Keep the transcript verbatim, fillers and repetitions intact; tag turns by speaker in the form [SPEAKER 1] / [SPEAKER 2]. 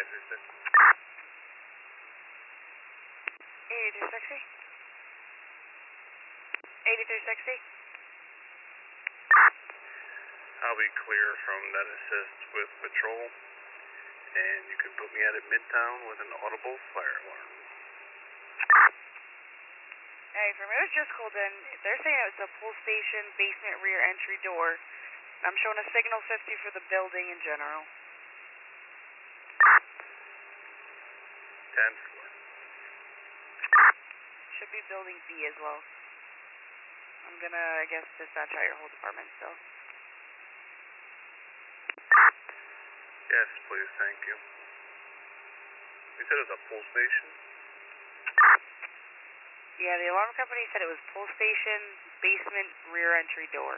[SPEAKER 1] eighty-three sixty.
[SPEAKER 2] eighty-three sixty? eighty-three sixty?
[SPEAKER 1] I'll be clear from that assist with patrol, and you can put me out at Midtown with an audible fire alarm.
[SPEAKER 2] Hey, from it was just called in. They're saying it was a pull station basement rear entry door. I'm showing a signal fifty for the building in general.
[SPEAKER 1] ten four.
[SPEAKER 2] Should be building B as well. I'm gonna, I guess, dispatch out your whole department still.
[SPEAKER 1] Yes, please, thank you. You said it was a pull station?
[SPEAKER 2] Yeah, the alarm company said it was pull station, basement, rear entry door.